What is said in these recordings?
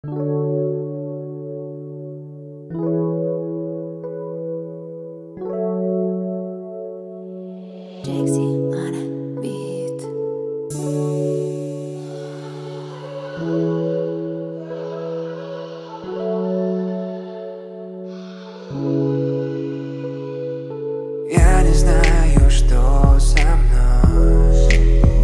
Я не знаю, что со мной.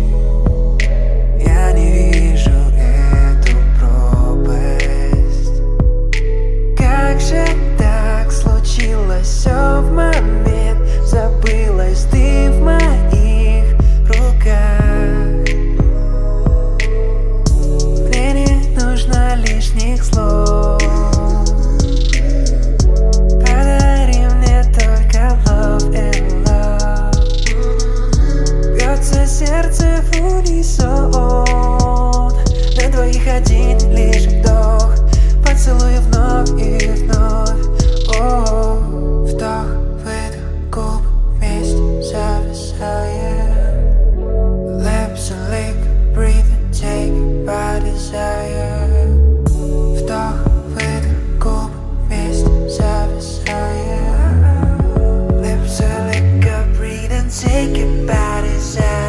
Я не вижу эту пропасть. Как же так случилось? Все в момент забылось, ты в моих руках. Мне не нужно лишних слов. Сердце в унисон, на двоих один лишь вдох, поцелуй вновь и вновь. Вдох, выдох, губ вместе зависая. Lips and lick, breathe and take it by desire. Вдох, выдох, губ вместе зависая. Lips and lick, breathe and take it by desire.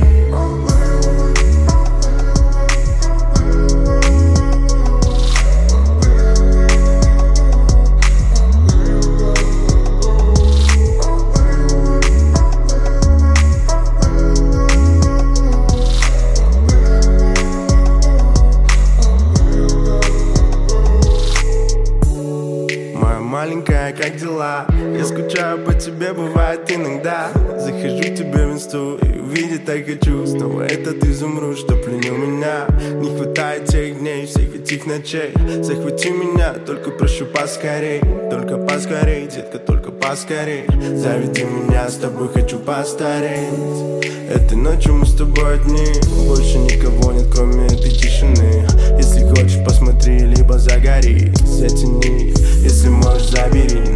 Маленькая, как дела? Я скучаю по тебе, бывает иногда. Захожу к тебе в инсту и увидеть так хочу. Снова этот изумруд, что пленил меня. Не хватает тех дней, всех этих ночей. Захвати меня, только прошу поскорей. Только поскорей, детка, только поскорей. Заведи меня, с тобой хочу постареть. Этой ночью мы с тобой одни. Больше никого нет, кроме этой тишины. Если хочешь, посмотри, либо загори. Затяни, если можешь, забери.